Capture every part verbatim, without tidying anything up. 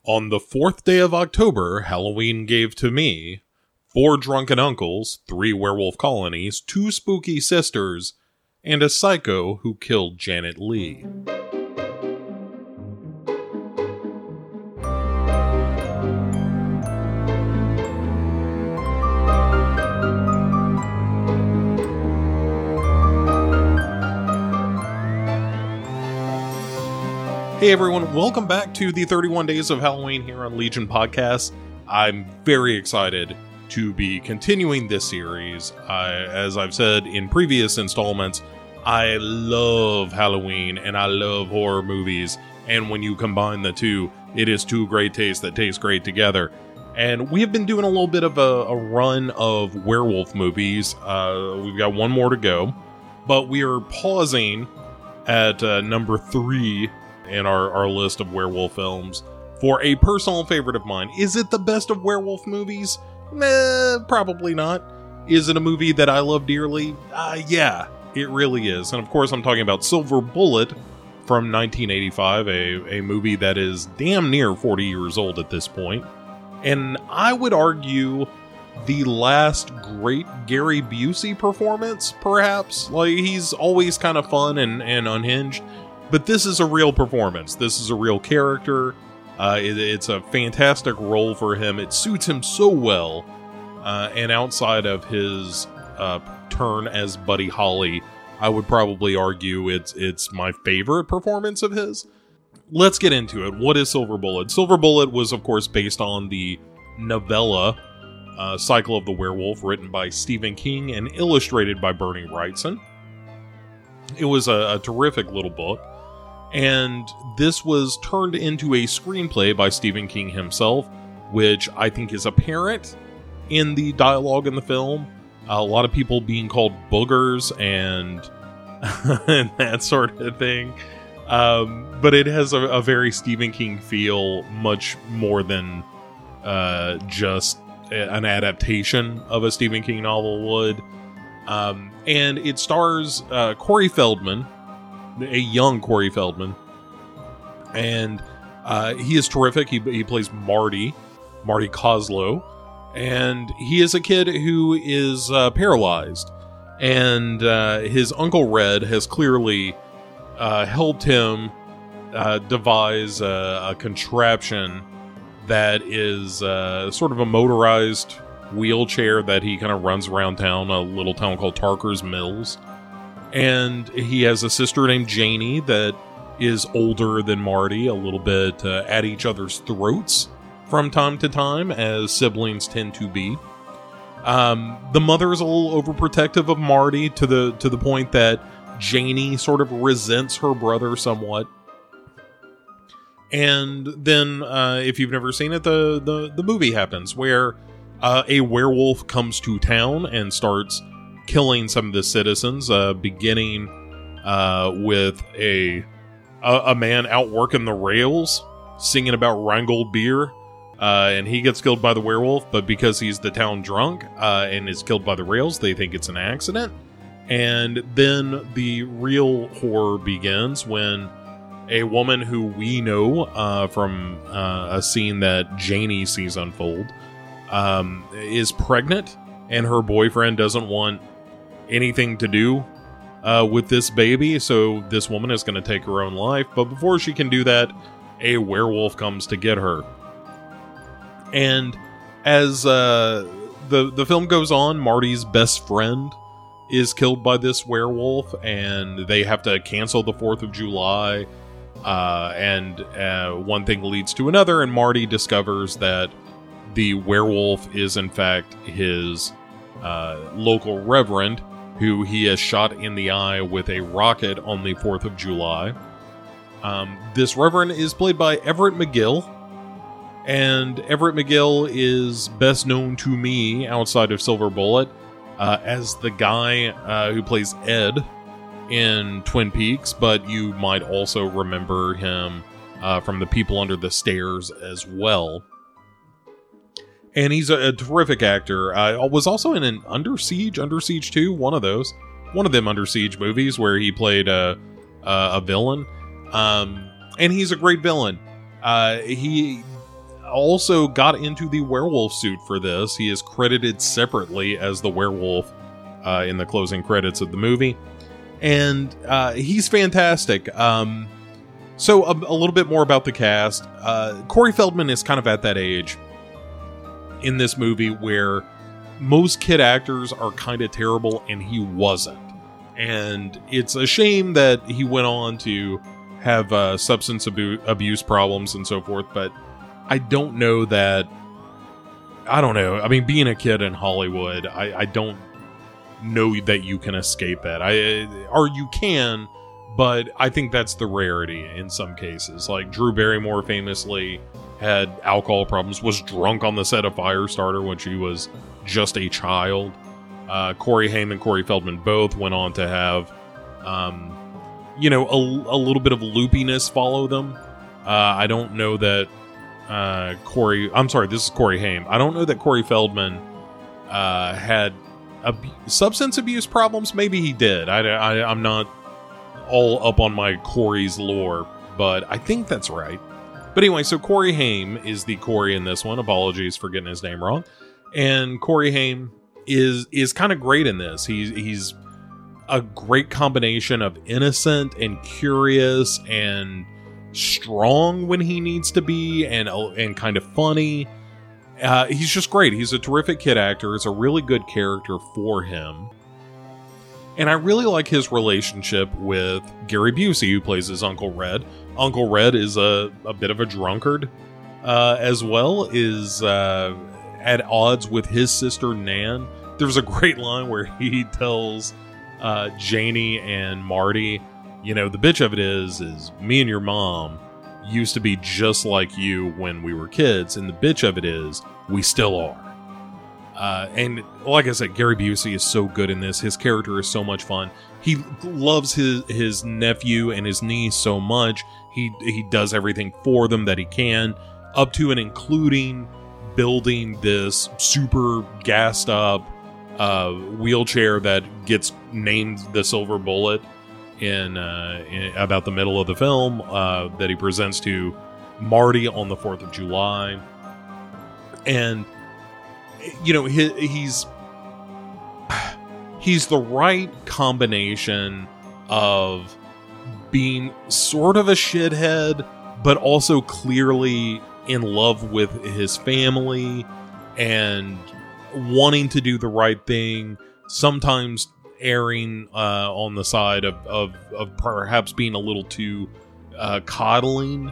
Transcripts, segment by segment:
On the fourth day of October, Halloween gave to me four drunken uncles, three werewolf colonies, two spooky sisters, and a psycho who killed Janet Leigh. Hey everyone, welcome back to the thirty-one Days of Halloween here on Legion Podcast. I'm very excited to be continuing this series. I, as I've said in previous installments, I love Halloween and I love horror movies. And when you combine the two, it is two great tastes that taste great together. And we have been doing a little bit of a, a run of werewolf movies. Uh, we've got one more to go. But we are pausing at uh, number three in our, our list of werewolf films for a personal favorite of mine. Is it the best of werewolf movies? Nah, probably not. Is it a movie that I love dearly? Uh, yeah, it really is. And of course, I'm talking about Silver Bullet from nineteen eighty-five, a, a movie that is damn near forty years old at this point. And I would argue the last great Gary Busey performance, perhaps. Like, he's always kind of fun and, and unhinged. But this is a real performance. This is a real character. Uh, it, it's a fantastic role for him. It suits him so well. Uh, and outside of his uh, turn as Buddy Holly, I would probably argue it's it's my favorite performance of his. Let's get into it. What is Silver Bullet? Silver Bullet was, of course, based on the novella uh, Cycle of the Werewolf, written by Stephen King and illustrated by Bernie Wrightson. It was a, a terrific little book. And this was turned into a screenplay by Stephen King himself, which I think is apparent in the dialogue in the film. A lot of people being called boogers and, and that sort of thing. Um, but it has a, a very Stephen King feel, much more than uh, just an adaptation of a Stephen King novel would. Um, and it stars uh, Corey Feldman, a young Corey Feldman, and uh, he is terrific. He, he plays Marty, Marty Kozlow, and he is a kid who is uh, paralyzed, and uh, his Uncle Red has clearly uh, helped him uh, devise a, a contraption that is uh, sort of a motorized wheelchair that he kind of runs around town, a little town called Tarker's Mills. And he has a sister named Janie that is older than Marty, a little bit uh, at each other's throats from time to time, as siblings tend to be. Um, the mother is a little overprotective of Marty to the to the point that Janie sort of resents her brother somewhat. And then, uh, if you've never seen it, the, the, the movie happens where uh, a werewolf comes to town and starts killing some of the citizens, uh, beginning uh, with a, a a man out working the rails, singing about Rheingold beer, uh, and he gets killed by the werewolf, but because he's the town drunk uh, and is killed by the rails, they think it's an accident. And then the real horror begins when a woman who we know uh, from uh, a scene that Janie sees unfold um, is pregnant, and her boyfriend doesn't want anything to do uh, with this baby, so this woman is going to take her own life. But before she can do that, a werewolf comes to get her. And as uh, the the film goes on, Marty's best friend is killed by this werewolf, and they have to cancel the fourth of July. Uh, and uh, one thing leads to another, and Marty discovers that the werewolf is in fact his uh, local reverend, who he has shot in the eye with a rocket on the fourth of July. Um, this reverend is played by Everett McGill, and Everett McGill is best known to me outside of Silver Bullet uh, as the guy uh, who plays Ed in Twin Peaks, but you might also remember him uh, from The People Under the Stairs as well. And he's a, a terrific actor. I uh, was also in an Under Siege, Under Siege two, one of those. One of them Under Siege movies where he played a, a, a villain. Um, and he's a great villain. Uh, he also got into the werewolf suit for this. He is credited separately as the werewolf uh, in the closing credits of the movie. And uh, he's fantastic. Um, so a, a little bit more about the cast. Uh, Corey Feldman is kind of at that age in this movie where most kid actors are kind of terrible, and he wasn't. And it's a shame that he went on to have uh, substance abu- abuse problems and so forth, but I don't know that, I don't know, I mean, being a kid in Hollywood, I, I don't know that you can escape that. I Or you can, but I think that's the rarity in some cases. Like Drew Barrymore famously had alcohol problems, was drunk on the set of Firestarter when she was just a child. Uh, Corey Haim and Corey Feldman both went on to have, um, you know, a, a little bit of loopiness follow them. Uh, I don't know that uh, Corey, I'm sorry, this is Corey Haim. I don't know that Corey Feldman uh, had ab- substance abuse problems. Maybe he did. I, I, I'm not all up on my Corey's lore, but I think that's right. But anyway, so Corey Haim is the Corey in this one. Apologies for getting his name wrong. And Corey Haim is is kind of great in this. He's he's a great combination of innocent and curious and strong when he needs to be, and and kind of funny. Uh, he's just great. He's a terrific kid actor. It's a really good character for him. And I really like his relationship with Gary Busey, who plays his Uncle Red. Uncle Red is a, a bit of a drunkard uh, as well, is uh, at odds with his sister Nan. There's a great line where he tells uh, Janie and Marty, you know, the bitch of it is, is me and your mom used to be just like you when we were kids, and the bitch of it is, we still are. Uh, and like I said, Gary Busey is so good in this. His character is so much fun. He loves his his nephew and his niece so much. He he does everything for them that he can, up to and including building this super gassed up uh, wheelchair that gets named the Silver Bullet in, uh, in about the middle of the film uh, that he presents to Marty on the fourth of July. And you know, he, he's he's the right combination of being sort of a shithead, but also clearly in love with his family and wanting to do the right thing, sometimes erring uh, on the side of, of, of perhaps being a little too uh, coddling.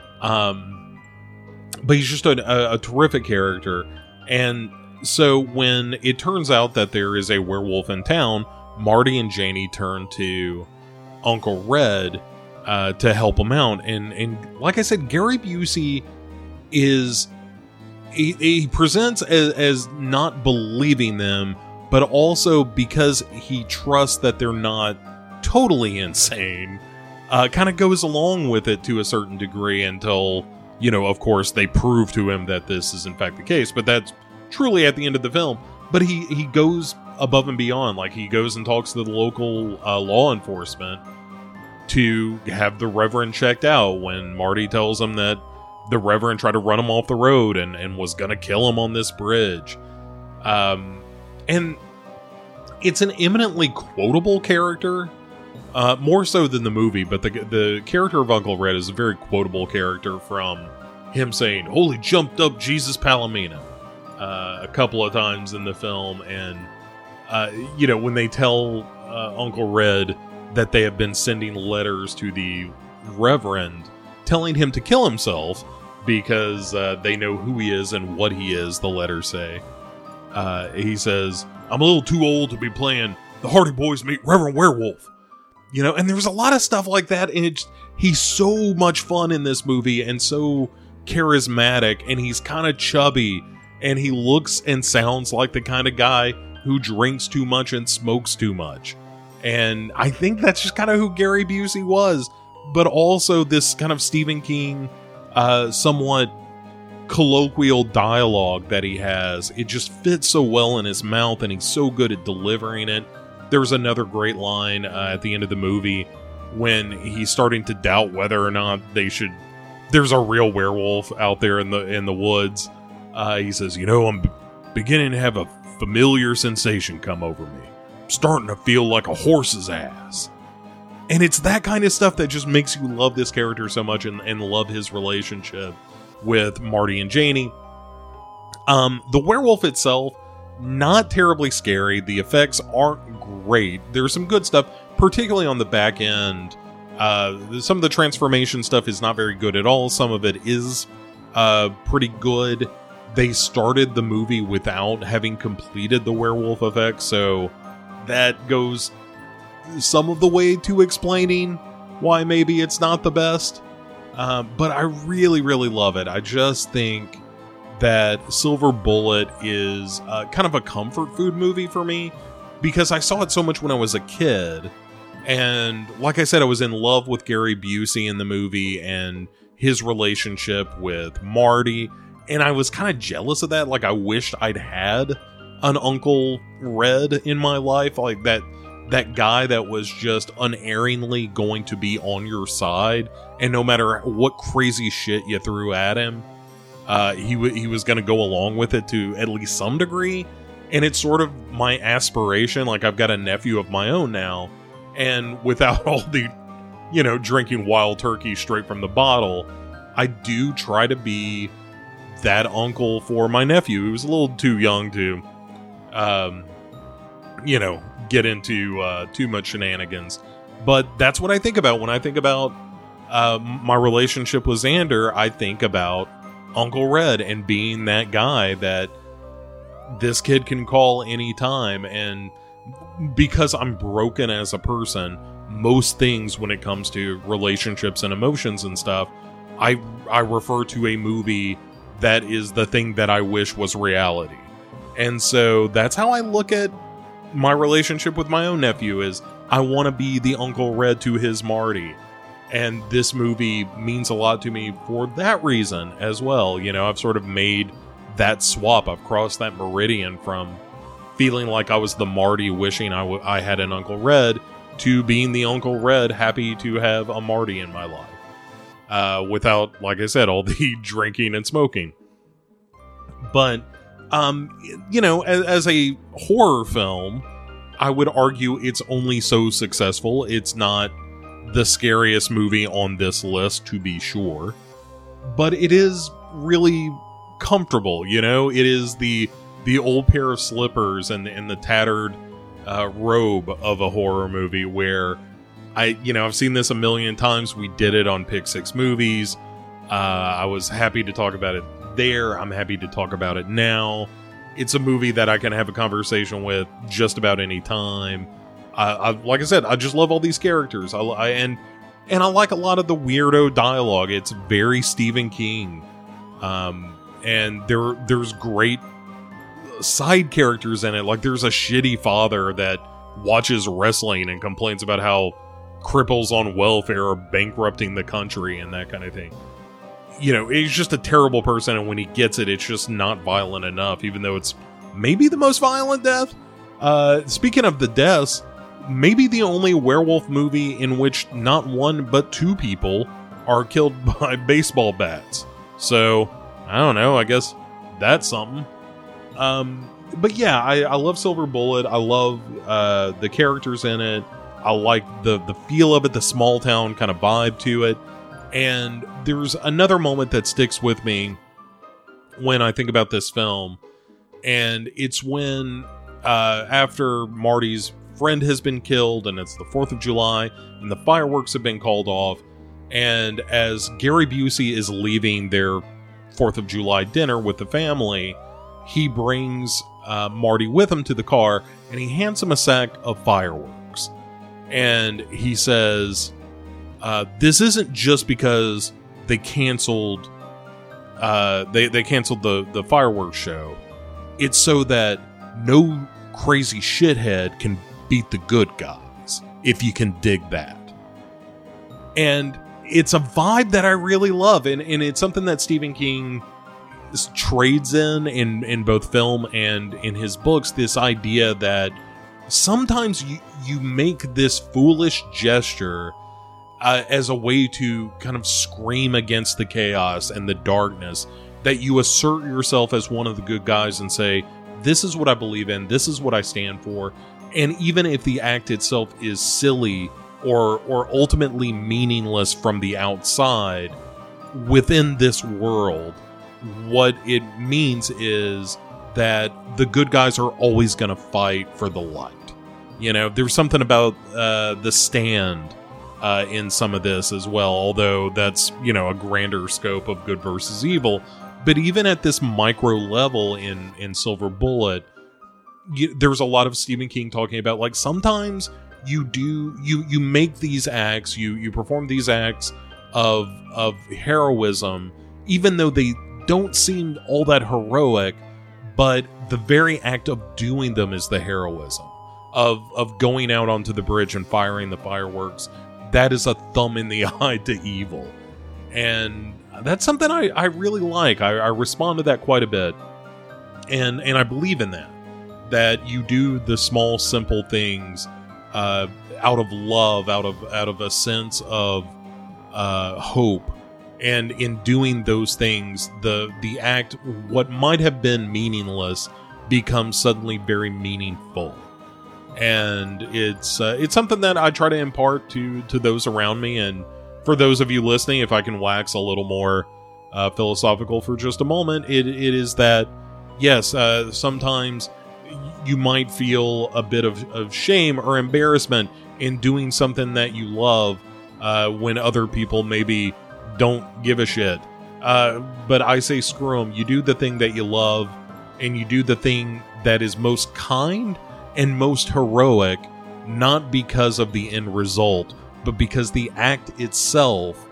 Um, but he's just a, a, a terrific character. And so when it turns out that there is a werewolf in town, Marty and Janie turn to Uncle Red uh, to help him out. And, and like I said, Gary Busey is... He, he presents as, as not believing them, but also because he trusts that they're not totally insane, uh, kind of goes along with it to a certain degree until, you know, of course, they prove to him that this is in fact the case. But that's truly at the end of the film. But he, he goes above and beyond. Like, he goes and talks to the local uh, law enforcement to have the Reverend checked out when Marty tells him that the Reverend tried to run him off the road and, and was going to kill him on this bridge. Um, and it's an eminently quotable character, uh, more so than the movie, but the the character of Uncle Red is a very quotable character, from him saying, "Holy jumped up Jesus Palomino," uh, a couple of times in the film. And, uh, you know, when they tell uh, Uncle Red that they have been sending letters to the Reverend telling him to kill himself because uh, they know who he is and what he is, the letters say. Uh, he says, "I'm a little too old to be playing the Hardy Boys meet Reverend Werewolf." You know, and there's a lot of stuff like that, and it's, he's so much fun in this movie and so charismatic, and he's kind of chubby, and he looks and sounds like the kind of guy who drinks too much and smokes too much. And I think that's just kind of who Gary Busey was. But also this kind of Stephen King, uh, somewhat colloquial dialogue that he has. It just fits so well in his mouth, and he's so good at delivering it. There's another great line uh, at the end of the movie when he's starting to doubt whether or not they should there's a real werewolf out there in the in the woods. Uh, he says, you know, I'm b- beginning to have a familiar sensation come over me. I'm starting to feel like a horse's ass. And it's that kind of stuff that just makes you love this character so much and, and love his relationship with Marty and Janie. Um, the werewolf itself, not terribly scary. The effects aren't great. There's some good stuff, particularly on the back end. Uh, some of the transformation stuff is not very good at all. Some of it is uh, pretty good. They started the movie without having completed the werewolf effects, so that goes some of the way to explaining why maybe it's not the best. Um, but I really, really love it. I just think that Silver Bullet is uh, kind of a comfort food movie for me because I saw it so much when I was a kid. And like I said, I was in love with Gary Busey in the movie and his relationship with Marty. And I was kind of jealous of that. Like, I wished I'd had an Uncle Red in my life. Like, that that guy that was just unerringly going to be on your side. And no matter what crazy shit you threw at him, uh, he, w- he was going to go along with it to at least some degree. And it's sort of my aspiration. Like, I've got a nephew of my own now. And without all the, you know, drinking wild turkey straight from the bottle, I do try to be that uncle for my nephew. He was a little too young to, um, you know, get into uh, too much shenanigans. But that's what I think about when I think about uh, my relationship with Xander. I think about Uncle Red and being that guy that this kid can call anytime. And because I'm broken as a person, most things when it comes to relationships and emotions and stuff, I I refer to a movie that is the thing that I wish was reality. And so that's how I look at my relationship with my own nephew, is I want to be the Uncle Red to his Marty. And this movie means a lot to me for that reason as well. You know, I've sort of made that swap. I've crossed that meridian from feeling like I was the Marty wishing I, w- I had an Uncle Red to being the Uncle Red happy to have a Marty in my life. Uh, without, like I said, all the drinking and smoking. But, um, you know, as, as a horror film, I would argue it's only so successful. It's not the scariest movie on this list, to be sure. But it is really comfortable, you know? It is the the old pair of slippers and, and the tattered uh, robe of a horror movie where I, you know, I've seen this a million times. We did it on Pick Six Movies. Uh, I was happy to talk about it there. I'm happy to talk about it now. It's a movie that I can have a conversation with just about any time. I, I, like I said, I just love all these characters. I, I and and I like a lot of the weirdo dialogue. It's very Stephen King, um, and there there's great side characters in it. Like, there's a shitty father that watches wrestling and complains about how cripples on welfare are bankrupting the country and that kind of thing. You know, he's just a terrible person, and when he gets it, it's just not violent enough, even though it's maybe the most violent death. Uh, speaking of the deaths, maybe the only werewolf movie in which not one but two people are killed by baseball bats. So, I don't know, I guess that's something. Um, but yeah, I, I love Silver Bullet. I love uh, the characters in it. I like the, the feel of it, the small town kind of vibe to it. And there's another moment that sticks with me when I think about this film. And it's when, uh, after Marty's friend has been killed, and it's the fourth of July, and the fireworks have been called off. And as Gary Busey is leaving their fourth of July dinner with the family, he brings uh, Marty with him to the car, and he hands him a sack of fireworks. And he says, uh, this isn't just because they canceled uh, they, they canceled the, the fireworks show. It's so that no crazy shithead can beat the good guys, if you can dig that. And it's a vibe that I really love, and, and it's something that Stephen King trades in, in in both film and in his books, this idea that sometimes you, you make this foolish gesture uh, as a way to kind of scream against the chaos and the darkness, that you assert yourself as one of the good guys and say, this is what I believe in, this is what I stand for. And even if the act itself is silly or or ultimately meaningless from the outside, within this world, what it means is that the good guys are always going to fight for the light. You know, there's something about uh, the stand uh, in some of this as well, although that's, you know, a grander scope of good versus evil. But even at this micro level in, in Silver Bullet, you, there's a lot of Stephen King talking about, like, sometimes you do, you, you make these acts, you, you perform these acts of, of heroism, even though they don't seem all that heroic, but the very act of doing them is the heroism. Of, of going out onto the bridge and firing the fireworks. That is a thumb in the eye to evil. And that's something I, I really like. I, I respond to that quite a bit. And and I believe in that. That you do the small, simple things uh, out of love, out of out of a sense of uh, hope. And in doing those things, the the act, what might have been meaningless, becomes suddenly very meaningful. And it's uh, it's something that I try to impart to to those around me. And for those of you listening, if I can wax a little more uh, philosophical for just a moment, it it is that, yes, uh, sometimes you might feel a bit of, of shame or embarrassment in doing something that you love uh, when other people maybe don't give a shit. Uh, but I say screw them. You do the thing that you love, and you do the thing that is most kind and most heroic, not because of the end result, but because the act itself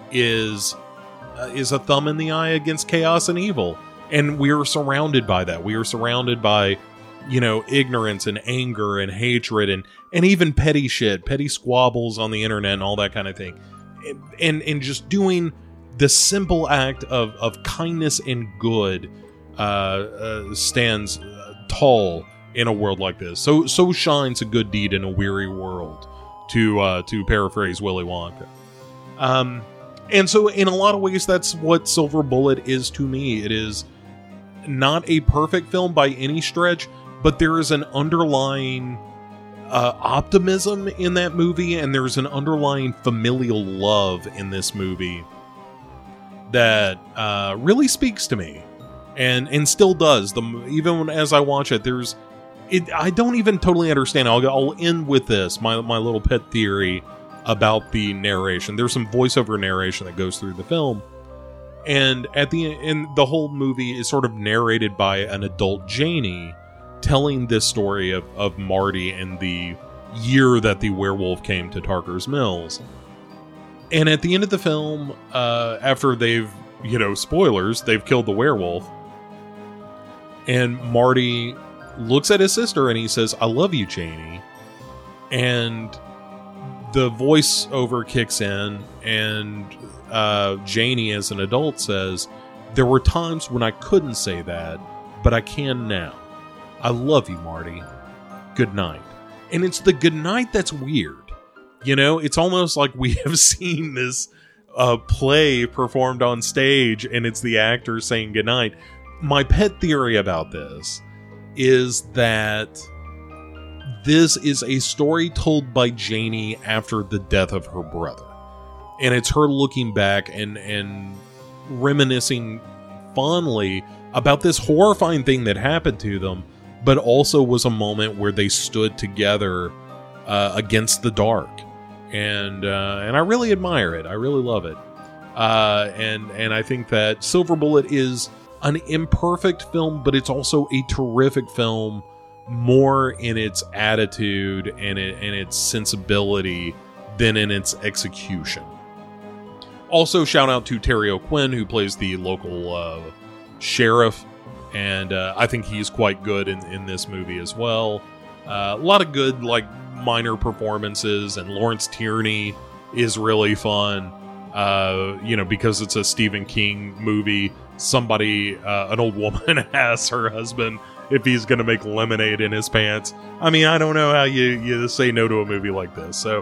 is uh, is a thumb in the eye against chaos and evil. And we are surrounded by that. We are surrounded by, you know, ignorance and anger and hatred and and even petty shit, petty squabbles on the internet and all that kind of thing. And and, and just doing the simple act of, of kindness and good uh, uh, stands uh, tall in a world like this. So so shines a good deed in a weary world, to uh, to paraphrase Willy Wonka. Um, and so in a lot of ways, that's what Silver Bullet is to me. It is not a perfect film by any stretch, but there is an underlying uh, optimism in that movie, and there's an underlying familial love in this movie that uh, really speaks to me, and and still does. The even when, as I watch it, there's It, I don't even totally understand. I'll, I'll end with this, my my little pet theory about the narration. There's some voiceover narration that goes through the film, and at the end, the whole movie is sort of narrated by an adult Janie, telling this story of, of Marty and the year that the werewolf came to Tarker's Mills. And at the end of the film, uh, after they've, you know, spoilers, they've killed the werewolf, and Marty looks at his sister and he says, "I love you, Janie." And the voiceover kicks in, and uh, Janie, as an adult, says, "There were times when I couldn't say that, but I can now. I love you, Marty. Good night." And it's the good night that's weird. You know, it's almost like we have seen this uh, play performed on stage, and it's the actor saying goodnight. My pet theory about this is that this is a story told by Janie after the death of her brother. And it's her looking back and, and reminiscing fondly about this horrifying thing that happened to them, but also was a moment where they stood together uh, against the dark. And uh, and I really admire it. I really love it. Uh, and, and I think that Silver Bullet is an imperfect film, but it's also a terrific film, more in its attitude and, it, and its sensibility than in its execution. Also, shout out to Terry O'Quinn, who plays the local uh, sheriff, and uh, I think he's quite good in, in this movie as well. Uh, a lot of good, like, minor performances, and Lawrence Tierney is really fun. Uh, you know, because it's a Stephen King movie, somebody, uh, an old woman asks her husband if he's going to make lemonade in his pants. I mean, I don't know how you, you say no to a movie like this. So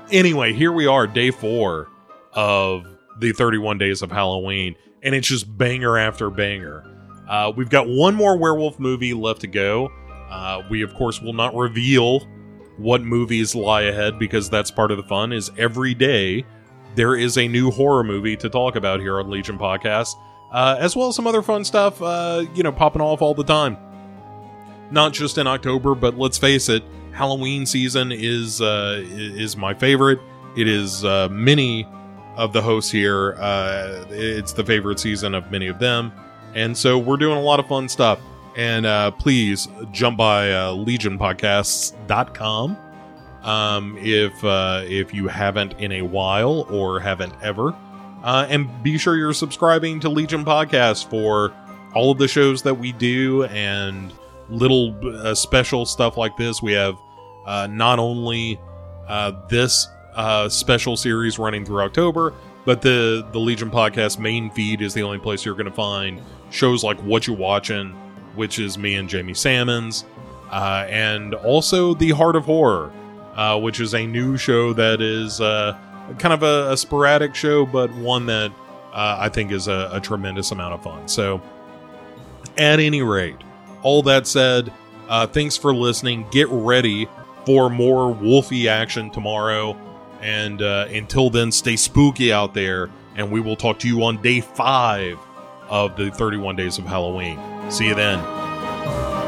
Anyway, here we are, day four of the thirty-one Days of Halloween, and it's just banger after banger. Uh, we've got one more werewolf movie left to go. Uh, we, of course, will not reveal what movies lie ahead, because that's part of the fun, is every day there is a new horror movie to talk about here on Legion Podcast, uh, as well as some other fun stuff, uh, you know, popping off all the time. Not just in October, but let's face it, Halloween season is uh, is my favorite. It is uh, many of the hosts here. Uh, it's the favorite season of many of them. And so we're doing a lot of fun stuff. And uh, please jump by uh, legion podcasts dot com um, if, uh, if you haven't in a while or haven't ever. Uh, and be sure you're subscribing to Legion Podcast for all of the shows that we do and little uh, special stuff like this. We have uh, not only uh, this uh, special series running through October, but the, the Legion Podcast main feed is the only place you're going to find shows like What You Watchin', which is me and Jamie Salmons, uh, and also The Heart of Horror, uh, which is a new show that is uh, kind of a, a sporadic show, but one that uh, I think is a, a tremendous amount of fun. So, at any rate, all that said, uh, thanks for listening. Get ready for more Wolfie action tomorrow. And uh, until then, stay spooky out there. And we will talk to you on day five of the thirty-one Days of Halloween. See you then.